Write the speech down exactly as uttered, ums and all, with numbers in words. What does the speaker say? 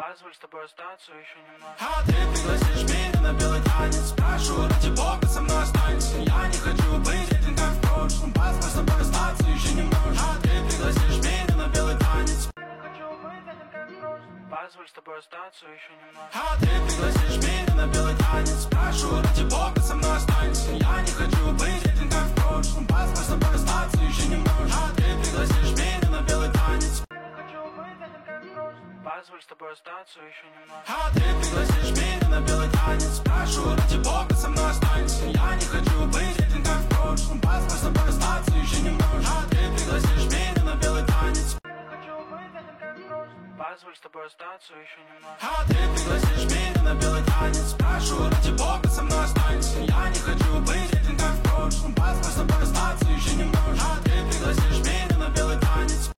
Позволь с тобой остаться еще немного. А ты пригласишь меня на белый танец. Прошу, ради бога, со мной останься. Я не хочу быть этим, как в прошлом. Позволь с тобой остаться еще немного. А ты пригласишь меня на белый танец. Позволь с тобой остаться еще немного. А ты пригласишь меня на белый танец. Прошу, ради бога, со мной останься. Я не хочу быть этим, как в прошлом. Позволь с тобой остаться еще немного. А ты пригласишь меня на белый танец. Позволь с тобой остаться еще немного. А ты пригласишь меня на белый танец. Прошу, ради бога, со мной останься. Я не хочу быть этим, как в прошлом. Позволь с тобой остаться еще немного. А ты пригласишь меня на белый танец. Позволь с тобой остаться еще немного. А ты пригласишь меня на белый танец. Прошу, ради бога, со мной останься. Я не хочу быть этим, как в прошлом. Позволь с тобой остаться еще немного. А ты пригласишь меня на белый танец.